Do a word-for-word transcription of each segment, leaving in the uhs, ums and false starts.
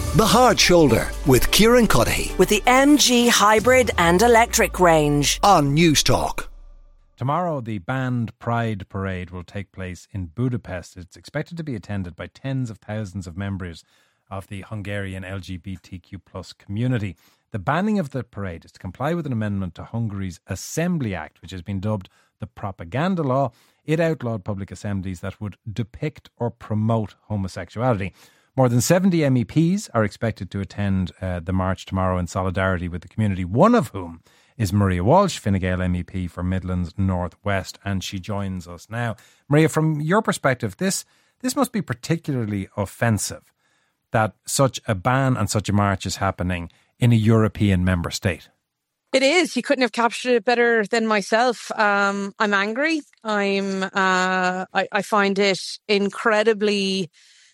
The Hard Shoulder with Kieran Cuddihy. With the M G hybrid and electric range. On News Talk. Tomorrow, the banned Pride Parade will take place in Budapest. It's expected to be attended by tens of thousands of members of the Hungarian L G B T Q plus community. The banning of the parade is to comply with an amendment to Hungary's Assembly Act, which has been dubbed the Propaganda Law. It outlawed public assemblies that would depict or promote homosexuality. More than seventy M E Ps are expected to attend uh, the march tomorrow in solidarity with the community, one of whom is Maria Walsh, Fine Gael M E P for Midlands North West, and she joins us now. Maria, from your perspective, this this must be particularly offensive that such a ban and such a march is happening in a European member state. It is. You couldn't have captured it better than myself. Um, I'm angry. I'm. Uh, I, I find it incredibly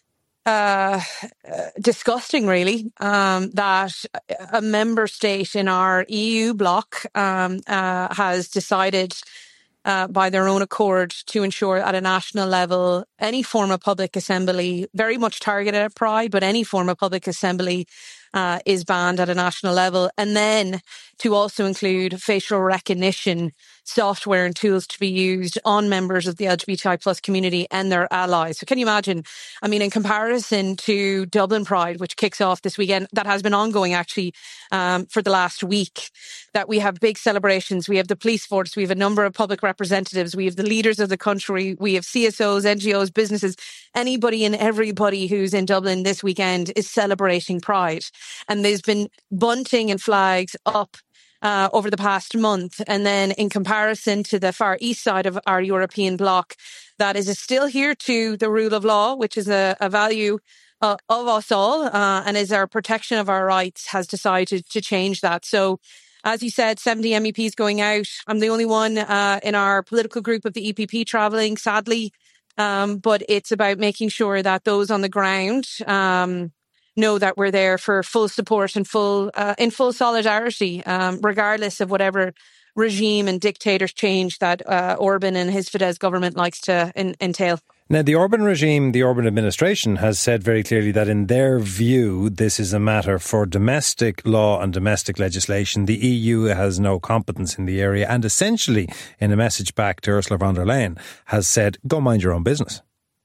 uh, disgusting, really, um, that a member state in our E U bloc um, uh, has decided uh, by their own accord to ensure at a national level any form of public assembly, very much targeted at Pride, but any form of public assembly Uh, is banned at a national level, and then to also include facial recognition software and tools to be used on members of the L G B T I plus community and their allies. So can you imagine, I mean, in comparison to Dublin Pride, which kicks off this weekend, that has been ongoing actually um, for the last week, that we have big celebrations, we have the police force, we have a number of public representatives, we have the leaders of the country, we have C S Os, N G Os, businesses, anybody and everybody who's in Dublin this weekend is celebrating Pride. And there's been bunting and flags up uh, over the past month. And then in comparison to the far east side of our European bloc, that is still here to the rule of law, which is a, a value uh, of us all, uh, and is our protection of our rights, has decided to change that. So, as you said, seventy M E Ps going out. I'm the only one uh, in our political group of the E P P travelling, sadly. Um, but it's about making sure that those on the ground um, know that we're there for full support and full uh, in full solidarity, um, regardless of whatever regime and dictator change that uh, Orban and his Fidesz government likes to in, entail. Now, the Orban regime, the Orban administration, has said very clearly that in their view, this is a matter for domestic law and domestic legislation. The E U has no competence in the area, and essentially, in a message back to Ursula von der Leyen, has said, go mind your own business.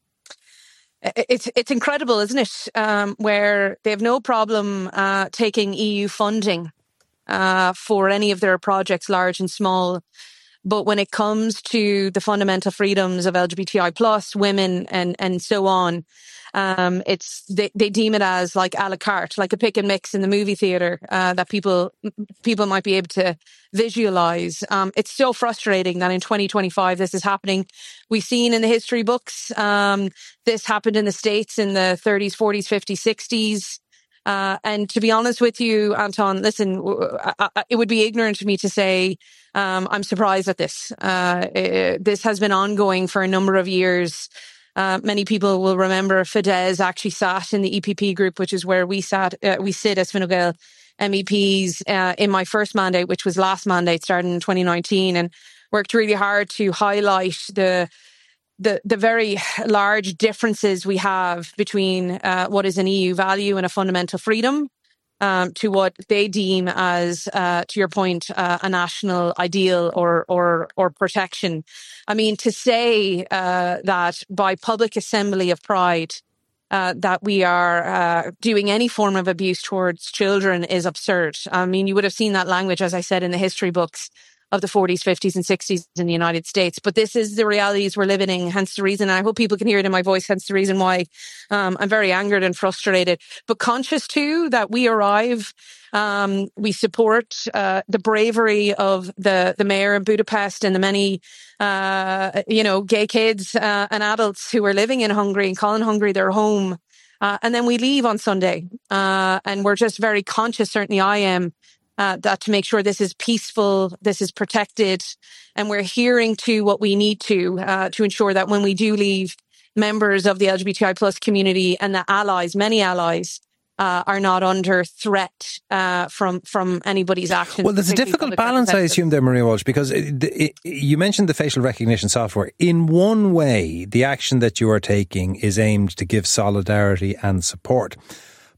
It's it's incredible, isn't it? Um, where they have no problem uh, taking E U funding uh, for any of their projects, large and small. But when it comes to the fundamental freedoms of L G B T I plus, women and, and so on, um, it's they, they deem it as like a la carte, like a pick and mix in the movie theatre uh, that people people might be able to visualise. Um, it's so frustrating that in twenty twenty-five this is happening. We've seen in the history books, um, this happened in the States in the thirties, forties, fifties, sixties. Uh, and to be honest with you, Anton, listen, I, I, it would be ignorant of me to say um, I'm surprised at this. Uh, it, this has been ongoing for a number of years. Uh, many people will remember Fidesz actually sat in the E P P group, which is where we sat. Uh, we sit as Fine Gael M E Ps uh, in my first mandate, which was last mandate, starting in twenty nineteen, and worked really hard to highlight the the the very large differences we have between uh, what is an E U value and a fundamental freedom um, to what they deem as, uh, to your point, uh, a national ideal or or or protection. I mean, to say uh, that by public assembly of Pride uh, that we are uh, doing any form of abuse towards children is absurd. I mean, you would have seen that language, as I said, in the history books of the forties, fifties and sixties in the United States. But this is the realities we're living in, hence the reason, and I hope people can hear it in my voice, hence the reason why um, I'm very angered and frustrated, but conscious too that we arrive, um, we support uh, the bravery of the, the mayor of Budapest and the many, uh, you know, gay kids uh, and adults who are living in Hungary and calling Hungary their home. Uh, and then we leave on Sunday. Uh, and we're just very conscious, certainly I am, Uh, that to make sure this is peaceful, this is protected, and we're adhering to what we need to uh, to ensure that when we do leave, members of the L G B T I plus community and the allies, many allies, uh, are not under threat uh, from from anybody's actions. Well, there's a difficult balance, I assume, there, Maria Walsh, because it, it, you mentioned the facial recognition software. In one way, the action that you are taking is aimed to give solidarity and support.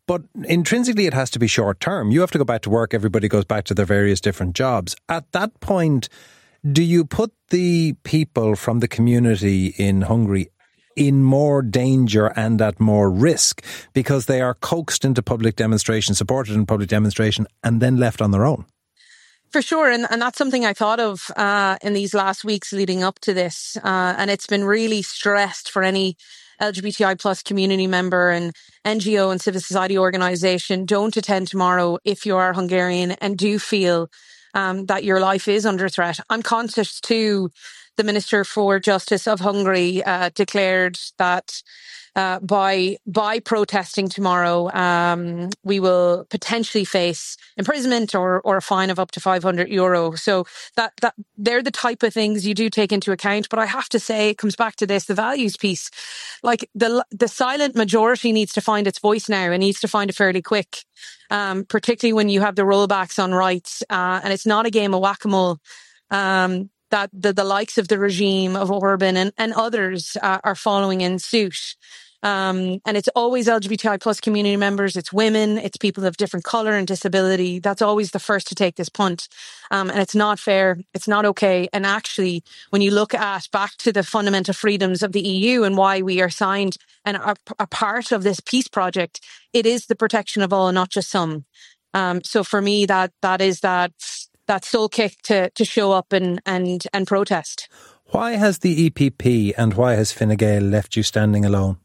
But intrinsically, it has to be short term. You have to go back to work. Everybody goes back to their various different jobs. At that point, do you put the people from the community in Hungary in more danger and at more risk because they are coaxed into public demonstration, supported in public demonstration, and then left on their own? For sure. And, and that's something I thought of uh, in these last weeks leading up to this. Uh, and it's been really stressed for any L G B T I plus community member and N G O and civil society organisation. Don't attend tomorrow if you are Hungarian and do feel um, that your life is under threat. I'm conscious too. The Minister for Justice of Hungary uh, declared that uh, by by protesting tomorrow, um, we will potentially face imprisonment or or a fine of up to five hundred euro. So that that they're the type of things you do take into account. But I have to say, it comes back to this: the values piece. Like the the silent majority needs to find its voice now and needs to find it fairly quick. Um, particularly when you have the rollbacks on rights, uh, and it's not a game of whack-a-mole. Um, that the, the likes of the regime of Orban and, and others uh, are following in suit. Um, and it's always L G B T I plus community members, it's women, it's people of different colour and disability. That's always the first to take this punt. Um, and it's not fair, it's not okay. And actually, when you look at back to the fundamental freedoms of the E U and why we are signed and are a part of this peace project, it is the protection of all, not just some. Um, so for me, that that is that... that soul kick to, to show up and, and, and protest. Why has the E P P and why has Fine Gael left you standing alone?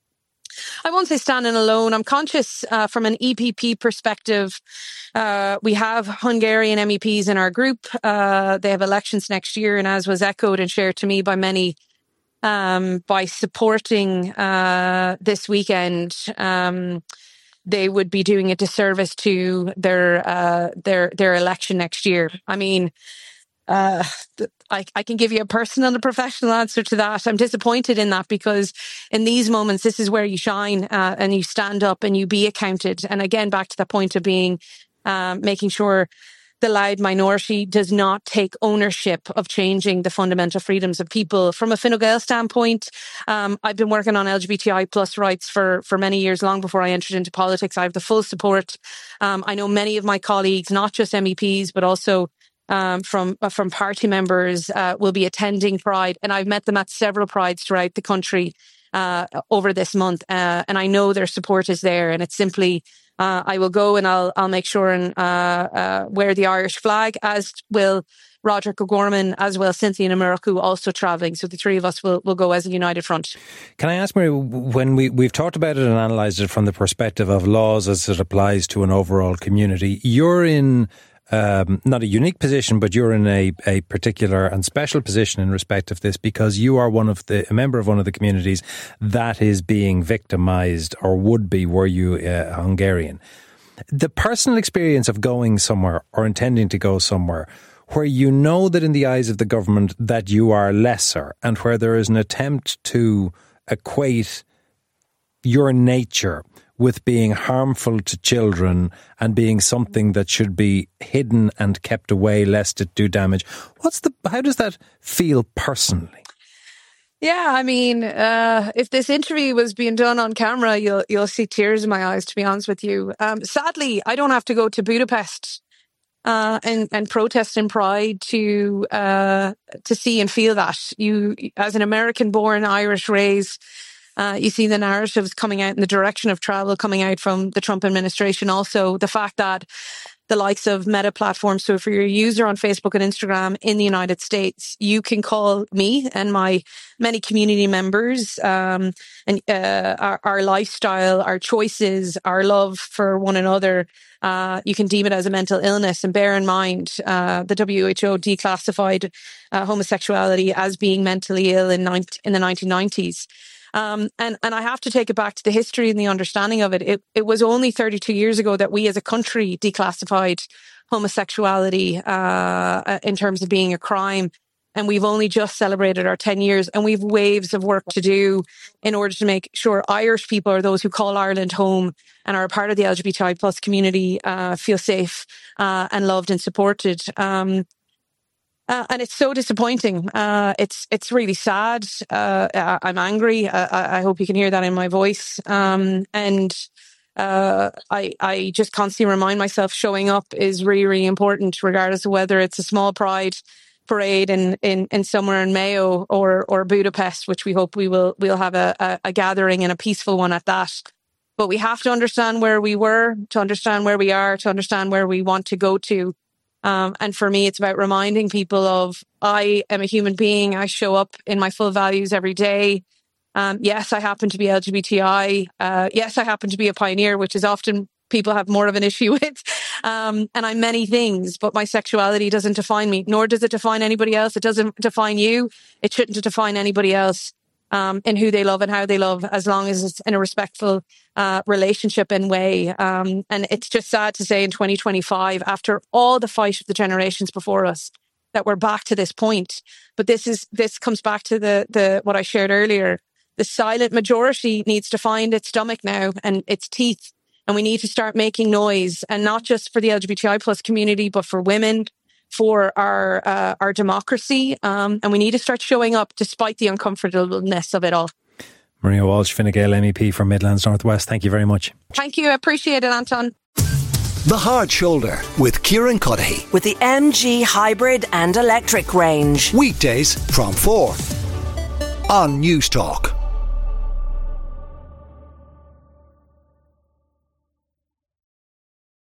I won't say standing alone. I'm conscious uh, from an E P P perspective. Uh, we have Hungarian M E Ps in our group. Uh, they have elections next year, and as was echoed and shared to me by many, um, by supporting uh, this weekend, um, they would be doing a disservice to their uh, their their election next year. I mean, uh, I, I can give you a personal and a professional answer to that. I'm disappointed in that because in these moments, this is where you shine uh, and you stand up and you be accounted. And again, back to the point of being um, making sure the loud minority does not take ownership of changing the fundamental freedoms of people. From a Fine Gael standpoint, um, I've been working on L G B T I plus rights for, for many years, long before I entered into politics. I have the full support. Um, I know many of my colleagues, not just M E Ps, but also um, from uh, from party members, uh, will be attending Pride. And I've met them at several Prides throughout the country uh, over this month. Uh, and I know their support is there. And it's simply... Uh, I will go and I'll I'll make sure and uh, uh, wear the Irish flag, as will Roderick O'Gorman, as well Cynthia Namuraku, also travelling. So the three of us will, will go as a united front. Can I ask, Mary, when we, we've talked about it and analysed it from the perspective of laws as it applies to an overall community, you're in um, not a unique position, but you're in a, a particular and special position in respect of this because you are one of the a member of one of the communities that is being victimised, or would be were you uh, Hungarian. The personal experience of going somewhere or intending to go somewhere where you know that in the eyes of the government that you are lesser, and where there is an attempt to equate your nature with being harmful to children and being something that should be hidden and kept away lest it do damage. What's the? How does that feel personally? Yeah, I mean, uh, if this interview was being done on camera, you'll you'll see tears in my eyes, to be honest with you. Um, sadly, I don't have to go to Budapest uh, and and protest in Pride to uh, to see and feel that. You, as an American-born, Irish raised. Uh, you see the narratives coming out in the direction of travel coming out from the Trump administration. Also, the fact that the likes of Meta platforms, so if you're a user on Facebook and Instagram in the United States, you can call me and my many community members um, and uh, our, our lifestyle, our choices, our love for one another. Uh, you can deem it as a mental illness. And bear in mind, uh, the W H O declassified uh, homosexuality as being mentally ill in, in the nineteen nineties. Um, and, and I have to take it back to the history and the understanding of it. It, it was only thirty-two years ago that we as a country declassified homosexuality uh, in terms of being a crime. And we've only just celebrated our ten years, and we've waves of work to do in order to make sure Irish people, or those who call Ireland home and are a part of the L G B T I plus community, uh, feel safe uh, and loved and supported. Um, Uh, and it's so disappointing. Uh, it's it's really sad. Uh, I'm angry. I, I hope you can hear that in my voice. Um, and uh, I, I just constantly remind myself showing up is really, really important, regardless of whether it's a small pride parade in, in, in somewhere in Mayo or or Budapest, which we hope we will we'll have a, a, a gathering and a peaceful one at that. But we have to understand where we were, to understand where we are, to understand where we want to go to. Um, and for me, it's about reminding people of, I am a human being. I show up in my full values every day. Um, yes, I happen to be L G B T I. Uh, yes, I happen to be a pioneer, which is often people have more of an issue with. Um, and I'm many things, but my sexuality doesn't define me, nor does it define anybody else. It doesn't define you. It shouldn't define anybody else. Um, in who they love and how they love, as long as it's in a respectful uh, relationship and way. Um, and it's just sad to say in twenty twenty-five, after all the fight of the generations before us, that we're back to this point. But this is this comes back to the the what I shared earlier. The silent majority needs to find its stomach now and its teeth, and we need to start making noise, and not just for the L G B T I plus community, but for women, for our uh, our democracy, um, and we need to start showing up despite the uncomfortableness of it all. Maria Walsh, Fine Gael M E P for Midlands North West, thank you very much. Thank you, I appreciate it, Anton. The Hard Shoulder with Kieran Cuddihy. With the M G hybrid and electric range. Weekdays from four on News Talk.